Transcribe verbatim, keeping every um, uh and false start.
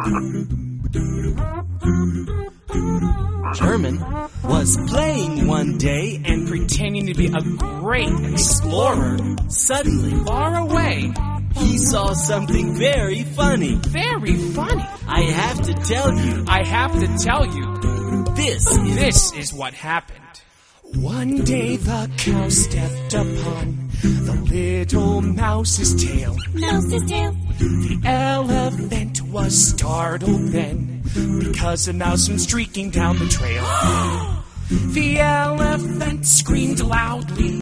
Herman was playing one day and pretending to be a great explorer. Suddenly, Far away. he saw something very funny. Very funny. I have to tell you, I have to tell you, this is... this is what happened. One day the cow stepped upon the little mouse's tail. Mouse's tail. The elephant was startled then, because a mouse went streaking down the trail. The elephant screamed loudly.